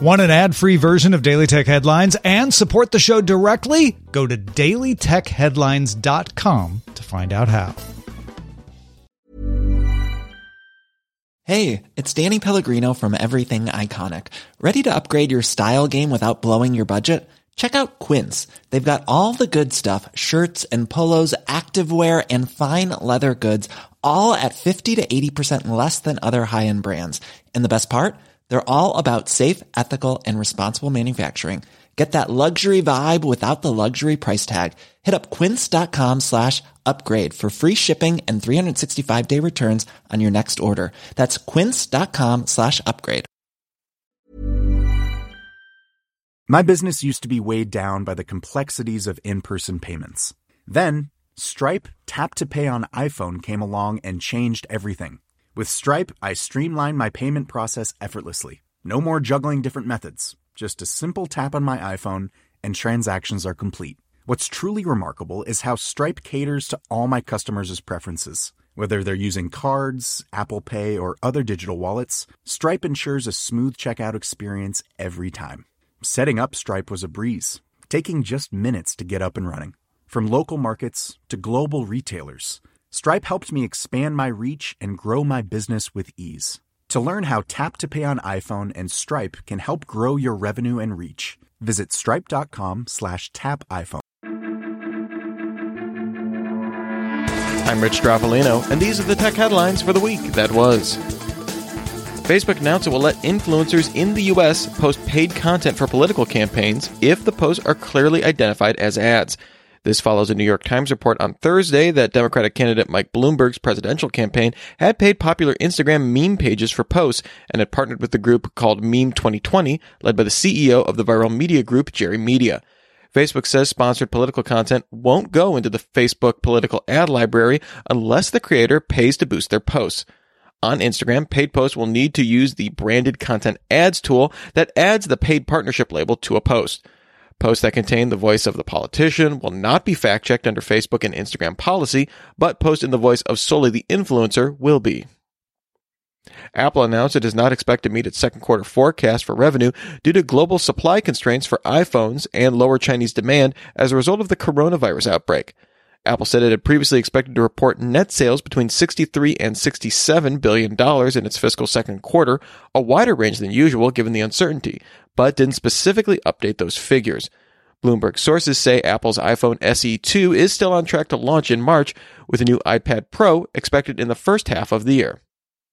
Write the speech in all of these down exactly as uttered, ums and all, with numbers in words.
Want an ad-free version of Daily Tech Headlines and support the show directly? Go to daily tech headlines dot com to find out how. Hey, it's Danny Pellegrino from Everything Iconic. Ready to upgrade your style game without blowing your budget? Check out Quince. They've got all the good stuff, shirts and polos, activewear, and fine leather goods, all at fifty to eighty percent less than other high-end brands. And the best part? They're all about safe, ethical, and responsible manufacturing. Get that luxury vibe without the luxury price tag. Hit up quince.com slash upgrade for free shipping and three sixty-five day returns on your next order. That's quince.com slash upgrade. My business used to be weighed down by the complexities of in-person payments. Then, Stripe Tap to Pay on iPhone came along and changed everything. With Stripe, I streamlined my payment process effortlessly. No more juggling different methods. Just a simple tap on my iPhone and transactions are complete. What's truly remarkable is how Stripe caters to all my customers' preferences. Whether they're using cards, Apple Pay, or other digital wallets, Stripe ensures a smooth checkout experience every time. Setting up Stripe was a breeze, taking just minutes to get up and running. From local markets to global retailers, Stripe helped me expand my reach and grow my business with ease. To learn how Tap to Pay on iPhone and Stripe can help grow your revenue and reach, visit stripe.com slash tap iPhone. I'm Rich Straffolino, and these are the tech headlines for the week that was. Facebook announced it will let influencers in the U S post paid content for political campaigns if the posts are clearly identified as ads. This follows a New York Times report on Thursday that Democratic candidate Mike Bloomberg's presidential campaign had paid popular Instagram meme pages for posts and had partnered with the group called Meme twenty twenty, led by the C E O of the viral media group, Jerry Media. Facebook says sponsored political content won't go into the Facebook political ad library unless the creator pays to boost their posts. On Instagram, paid posts will need to use the branded content ads tool that adds the paid partnership label to a post. Posts that contain the voice of the politician will not be fact-checked under Facebook and Instagram policy, but posts in the voice of solely the influencer will be. Apple announced it does not expect to meet its second quarter forecast for revenue due to global supply constraints for iPhones and lower Chinese demand as a result of the coronavirus outbreak. Apple said it had previously expected to report net sales between sixty-three and sixty-seven billion dollars in its fiscal second quarter, a wider range than usual given the uncertainty, but didn't specifically update those figures. Bloomberg sources say Apple's iPhone S E two is still on track to launch in March, with a new iPad Pro expected in the first half of the year.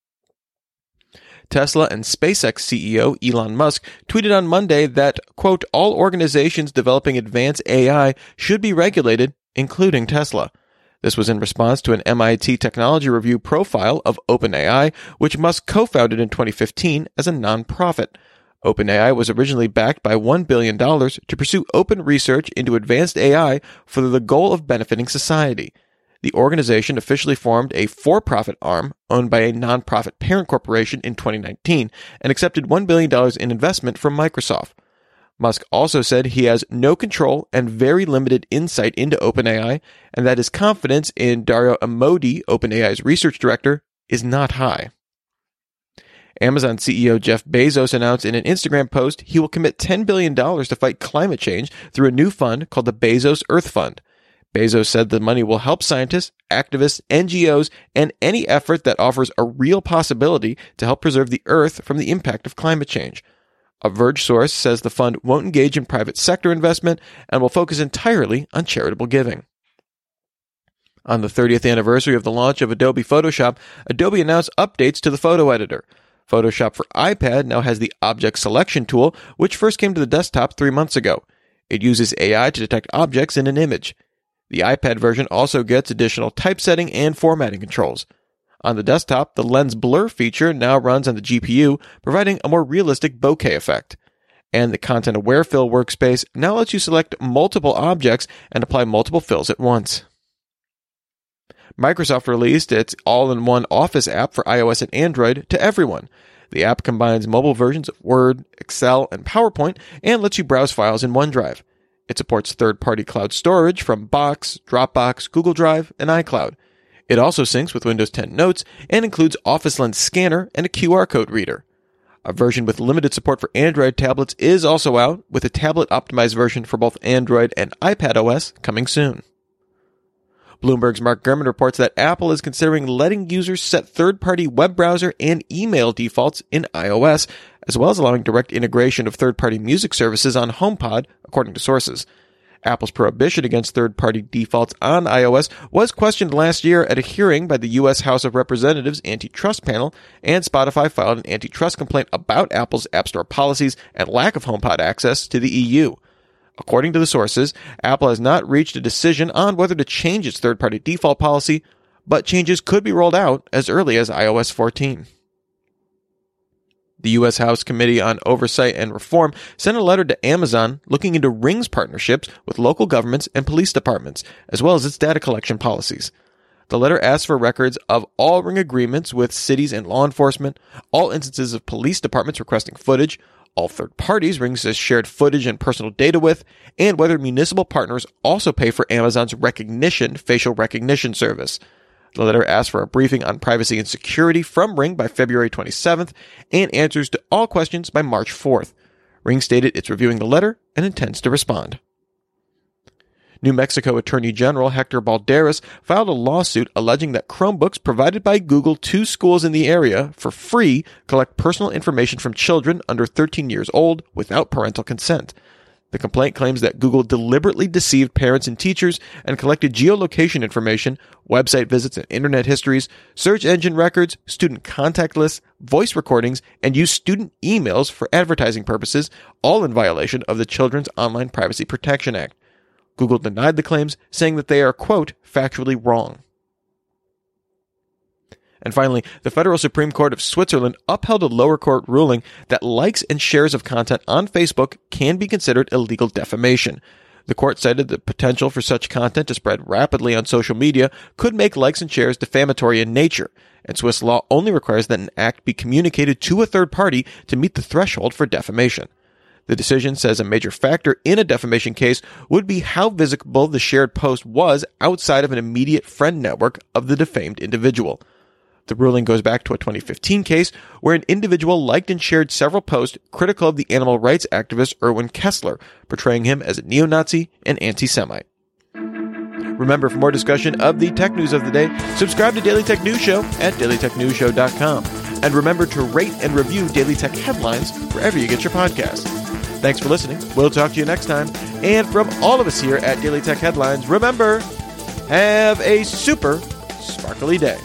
Tesla and SpaceX C E O Elon Musk tweeted on Monday that, quote, all organizations developing advanced A I should be regulated, including Tesla. This was in response to an M I T Technology Review profile of OpenAI, which Musk co-founded in twenty fifteen as a nonprofit. OpenAI was originally backed by one billion dollars to pursue open research into advanced A I for the goal of benefiting society. The organization officially formed a for-profit arm owned by a nonprofit parent corporation in twenty nineteen and accepted one billion dollars in investment from Microsoft. Musk also said he has no control and very limited insight into OpenAI, and that his confidence in Dario Amodei, OpenAI's research director, is not high. Amazon C E O Jeff Bezos announced in an Instagram post he will commit ten billion dollars to fight climate change through a new fund called the Bezos Earth Fund. Bezos said the money will help scientists, activists, N G Os, and any effort that offers a real possibility to help preserve the Earth from the impact of climate change. A Verge source says the fund won't engage in private sector investment and will focus entirely on charitable giving. On the thirtieth anniversary of the launch of Adobe Photoshop, Adobe announced updates to the photo editor. Photoshop for iPad now has the Object Selection tool, which first came to the desktop three months ago. It uses A I to detect objects in an image. The iPad version also gets additional typesetting and formatting controls. On the desktop, the lens blur feature now runs on the G P U, providing a more realistic bokeh effect. And the Content Aware Fill workspace now lets you select multiple objects and apply multiple fills at once. Microsoft released its all-in-one Office app for iOS and Android to everyone. The app combines mobile versions of Word, Excel, and PowerPoint and lets you browse files in OneDrive. It supports third-party cloud storage from Box, Dropbox, Google Drive, and iCloud. It also syncs with Windows ten Notes and includes Office Lens Scanner and a Q R code reader. A version with limited support for Android tablets is also out, with a tablet-optimized version for both Android and iPadOS coming soon. Bloomberg's Mark Gurman reports that Apple is considering letting users set third-party web browser and email defaults in iOS, as well as allowing direct integration of third-party music services on HomePod, according to sources. Apple's prohibition against third-party defaults on iOS was questioned last year at a hearing by the U S House of Representatives Antitrust Panel, and Spotify filed an antitrust complaint about Apple's App Store policies and lack of HomePod access to the E U. According to the sources, Apple has not reached a decision on whether to change its third-party default policy, but changes could be rolled out as early as iOS fourteen. The U S House Committee on Oversight and Reform sent a letter to Amazon looking into Ring's partnerships with local governments and police departments, as well as its data collection policies. The letter asks for records of all Ring agreements with cities and law enforcement, all instances of police departments requesting footage, all third parties Ring has shared footage and personal data with, and whether municipal partners also pay for Amazon's Rekognition facial recognition service. The letter asks for a briefing on privacy and security from Ring by February twenty-seventh and answers to all questions by March fourth. Ring stated it's reviewing the letter and intends to respond. New Mexico Attorney General Hector Balderas filed a lawsuit alleging that Chromebooks provided by Google to schools in the area for free collect personal information from children under thirteen years old without parental consent. The complaint claims that Google deliberately deceived parents and teachers and collected geolocation information, website visits and internet histories, search engine records, student contact lists, voice recordings, and used student emails for advertising purposes, all in violation of the Children's Online Privacy Protection Act. Google denied the claims, saying that they are, quote, factually wrong. And finally, the Federal Supreme Court of Switzerland upheld a lower court ruling that likes and shares of content on Facebook can be considered illegal defamation. The court cited the potential for such content to spread rapidly on social media could make likes and shares defamatory in nature, and Swiss law only requires that an act be communicated to a third party to meet the threshold for defamation. The decision says a major factor in a defamation case would be how visible the shared post was outside of an immediate friend network of the defamed individual. The ruling goes back to a twenty fifteen case where an individual liked and shared several posts critical of the animal rights activist Irwin Kessler, portraying him as a neo-Nazi and anti-Semite. Remember, for more discussion of the tech news of the day, subscribe to Daily Tech News Show at daily tech news show dot com. And remember to rate and review Daily Tech Headlines wherever you get your podcasts. Thanks for listening. We'll talk to you next time. And from all of us here at Daily Tech Headlines, remember, have a super sparkly day.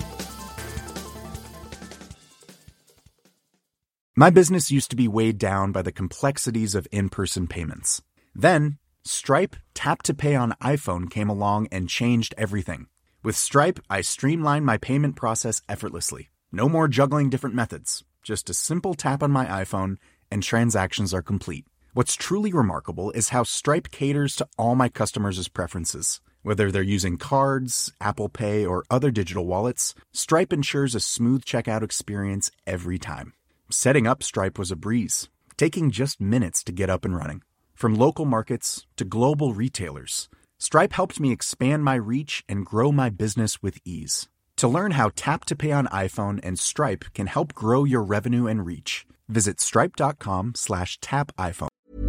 My business used to be weighed down by the complexities of in-person payments. Then, Stripe Tap to Pay on iPhone came along and changed everything. With Stripe, I streamlined my payment process effortlessly. No more juggling different methods. Just a simple tap on my iPhone, and transactions are complete. What's truly remarkable is how Stripe caters to all my customers' preferences. Whether they're using cards, Apple Pay, or other digital wallets, Stripe ensures a smooth checkout experience every time. Setting up Stripe was a breeze, taking just minutes to get up and running. From local markets to global retailers, Stripe helped me expand my reach and grow my business with ease. To learn how Tap to Pay on iPhone and Stripe can help grow your revenue and reach, visit stripe.com slash tap iPhone.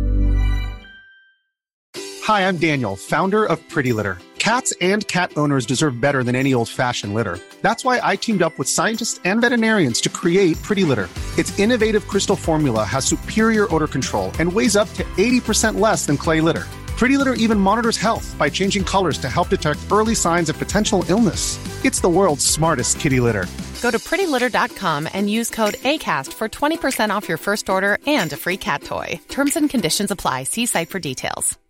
Hi, I'm Daniel, founder of Pretty Litter. Cats and cat owners deserve better than any old-fashioned litter. That's why I teamed up with scientists and veterinarians to create Pretty Litter. Its innovative crystal formula has superior odor control and weighs up to eighty percent less than clay litter. Pretty Litter even monitors health by changing colors to help detect early signs of potential illness. It's the world's smartest kitty litter. Go to pretty litter dot com and use code ACAST for twenty percent off your first order and a free cat toy. Terms and conditions apply. See site for details.